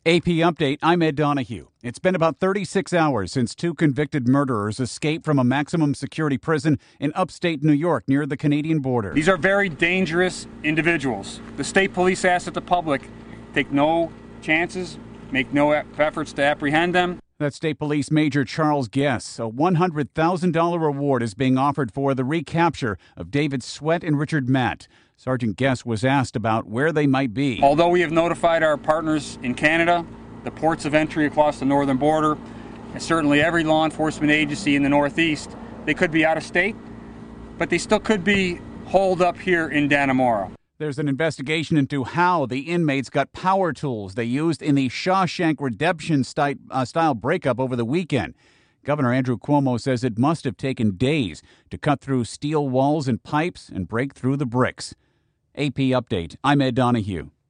AP Update, I'm Ed Donahue. It's been about 36 hours since two convicted murderers escaped from a maximum security prison in upstate New York near the Canadian border. These are very dangerous individuals. The state police ask that the public take no chances, make no efforts to apprehend them. That's State Police Major Charles Guess. A $100,000 reward is being offered for the recapture of David Sweat and Richard Matt. Sergeant Guess was asked about where they might be. Although we have notified our partners in Canada, the ports of entry across the northern border, and certainly every law enforcement agency in the Northeast, they could be out of state, but they still could be holed up here in Dannemora. There's an investigation into how the inmates got power tools they used in the Shawshank Redemption style breakup over the weekend. Governor Andrew Cuomo says it must have taken days to cut through steel walls and pipes and break through the bricks. AP Update, I'm Ed Donahue.